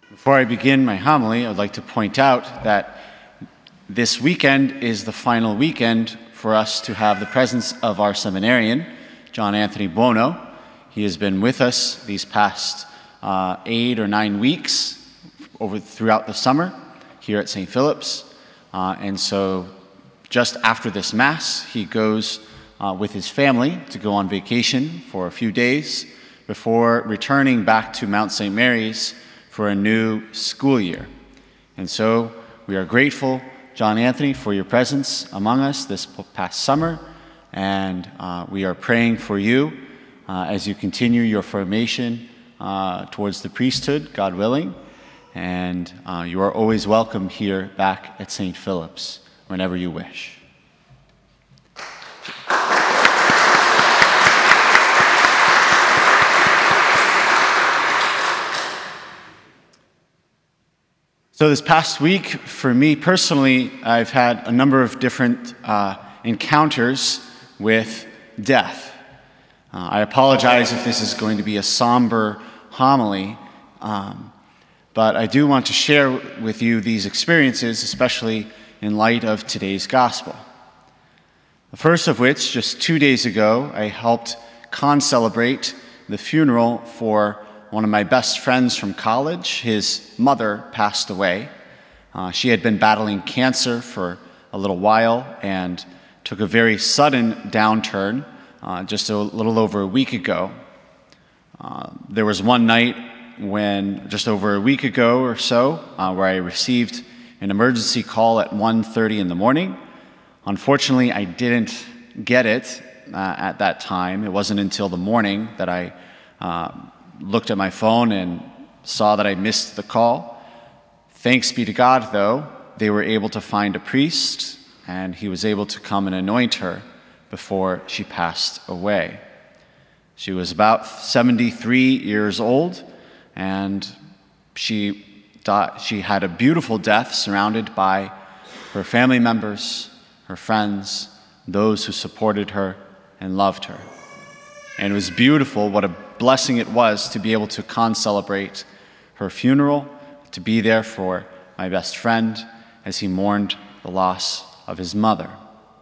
Before I begin my homily, I would like to point out that this weekend is the final weekend for us to have the presence of our seminarian, John Anthony Buono. He has been with us these past 8 or 9 weeks throughout the summer here at St. Philip's. And so just after this Mass, he goes with his family to go on vacation for a few days before returning back to Mount St. Mary's for a new school year. And so we are grateful, John Anthony, for your presence among us this past summer, and we are praying for you as you continue your formation towards the priesthood, God willing, and you are always welcome here back at St. Philip's whenever you wish. So this past week, for me personally, I've had a number of different encounters with death. I apologize if this is going to be a somber homily, but I do want to share with you these experiences, especially in light of today's gospel. The first of which, just 2 days ago, I helped celebrate the funeral for one of my best friends from college. His mother passed away. She had been battling cancer for a little while and took a very sudden downturn just a little over a week ago. There was one night when, just over a week ago or so, where I received an emergency call at 1:30 in the morning. Unfortunately, I didn't get it at that time. It wasn't until the morning that I looked at my phone and saw that I missed the call. Thanks be to God, though, they were able to find a priest, and he was able to come and anoint her before she passed away. She was about 73 years old, and she had a beautiful death surrounded by her family members, her friends, those who supported her and loved her. And it was beautiful, what a blessing it was to be able to celebrate her funeral, to be there for my best friend as he mourned the loss of his mother.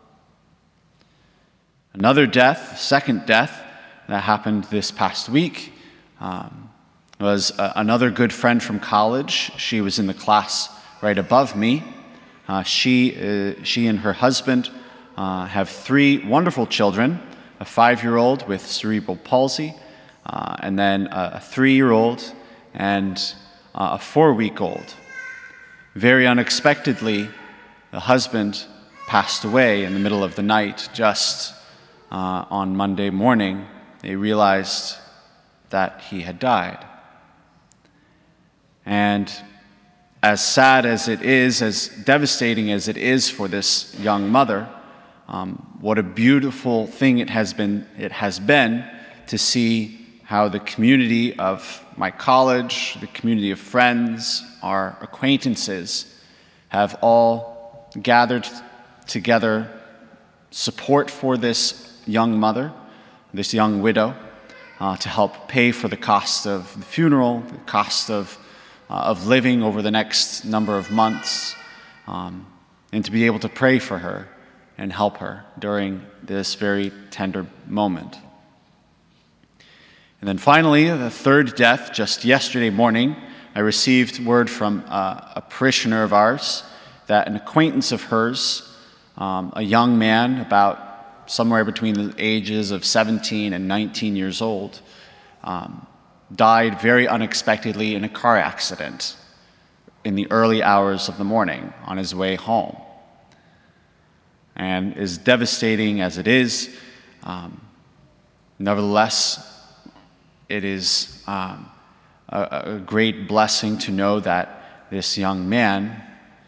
Another death, second death, that happened this past week was another good friend from college. She was in the class right above me. She and her husband have 3 wonderful children, a 5-year-old with cerebral palsy, and then a 3-year-old and a 4-week-old. Very unexpectedly, the husband passed away in the middle of the night. Just on Monday morning, they realized that he had died. And as sad as it is, as devastating as it is for this young mother, what a beautiful thing it has been to see how the community of my college, the community of friends, our acquaintances have all gathered together support for this young mother, this young widow, to help pay for the cost of the funeral, the cost of living over the next number of months, and to be able to pray for her and help her during this very tender moment. And then finally, the third death, just yesterday morning, I received word from a parishioner of ours that an acquaintance of hers, a young man about somewhere between the ages of 17 and 19 years old, died very unexpectedly in a car accident in the early hours of the morning on his way home. And as devastating as it is, nevertheless, it is a great blessing to know that this young man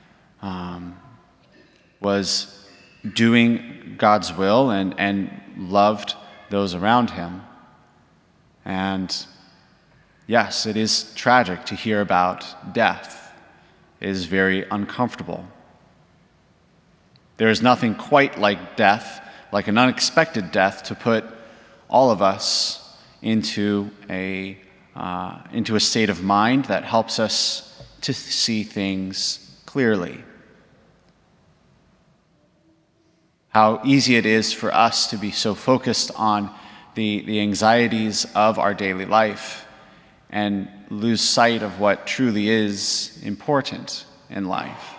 was doing God's will and loved those around him. And yes, it is tragic to hear about death. It is very uncomfortable. There is nothing quite like death, like an unexpected death, to put all of us into a state of mind that helps us to see things clearly. How easy it is for us to be so focused on the anxieties of our daily life and lose sight of what truly is important in life.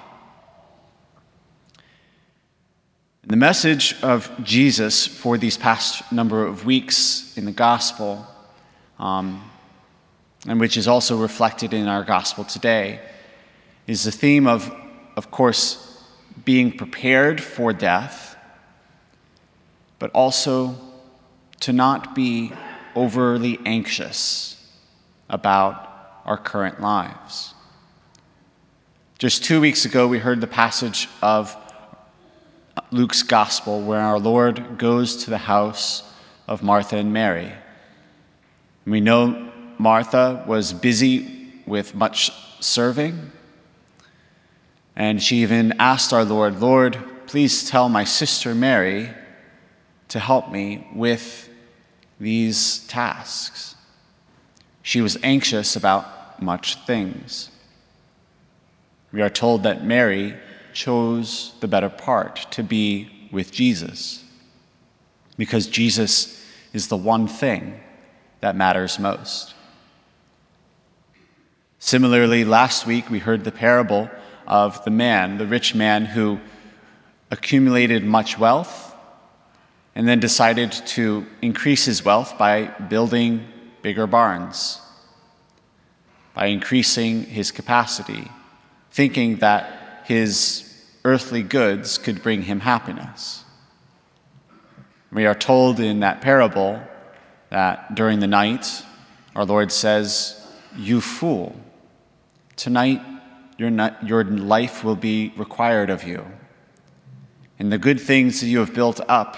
The message of Jesus for these past number of weeks in the gospel, and which is also reflected in our gospel today, is the theme of course, being prepared for death, but also to not be overly anxious about our current lives. Just 2 weeks ago, we heard the passage of Luke's gospel where our Lord goes to the house of Martha and Mary. We know Martha was busy with much serving, and she even asked our Lord, "Lord, please tell my sister Mary to help me with these tasks." She was anxious about much things. We are told that Mary chose the better part, to be with Jesus, because Jesus is the one thing that matters most. Similarly, last week we heard the parable of the rich man who accumulated much wealth and then decided to increase his wealth by building bigger barns, by increasing his capacity, thinking that his earthly goods could bring him happiness. We are told in that parable that during the night, our Lord says, "You fool, tonight your life will be required of you. And the good things that you have built up,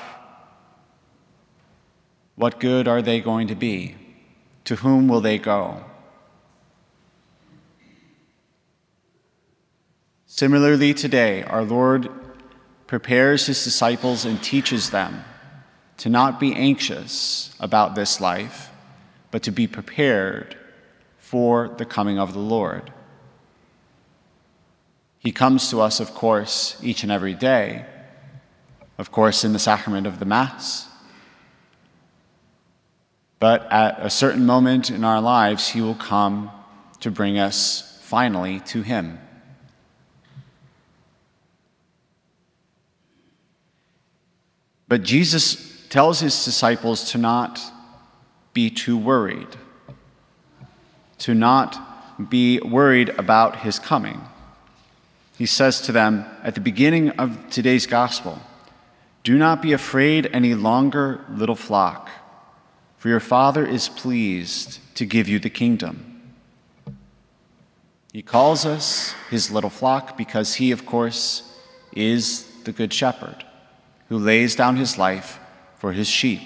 what good are they going to be? To whom will they go?" Similarly, today, our Lord prepares his disciples and teaches them to not be anxious about this life, but to be prepared for the coming of the Lord. He comes to us, of course, each and every day, of course, in the sacrament of the Mass. But at a certain moment in our lives, he will come to bring us finally to him. But Jesus tells his disciples to not be too worried, to not be worried about his coming. He says to them at the beginning of today's gospel, "Do not be afraid any longer, little flock, for your Father is pleased to give you the kingdom." He calls us his little flock because he, of course, is the Good Shepherd who lays down his life for his sheep.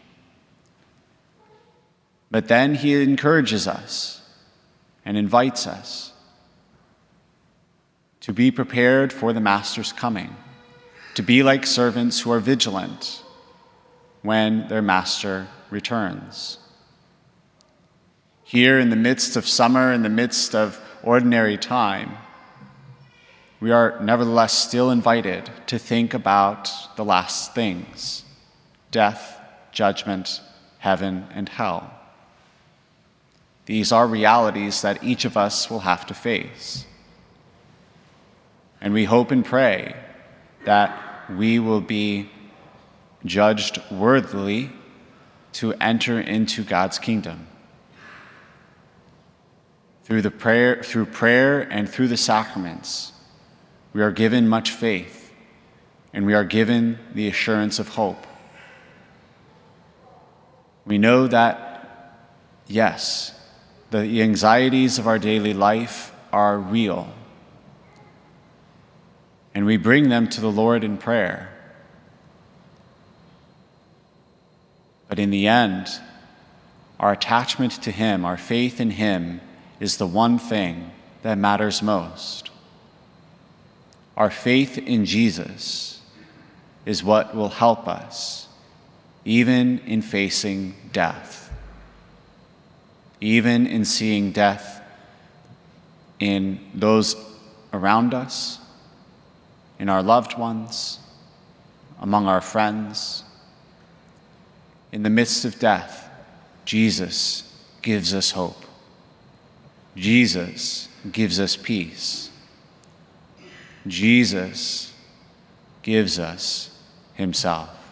But then he encourages us and invites us to be prepared for the Master's coming, to be like servants who are vigilant when their Master returns. Here in the midst of summer, in the midst of ordinary time, we are nevertheless still invited to think about the last things: death, judgment, heaven, and hell. These are realities that each of us will have to face. And we hope and pray that we will be judged worthily to enter into God's kingdom. Through prayer and through the sacraments, we are given much faith, and we are given the assurance of hope. We know that, yes, the anxieties of our daily life are real, and we bring them to the Lord in prayer. But in the end, our attachment to him, our faith in him, is the one thing that matters most. Our faith in Jesus is what will help us, even in facing death, even in seeing death in those around us, in our loved ones, among our friends. In the midst of death, Jesus gives us hope. Jesus gives us peace. Jesus gives us himself.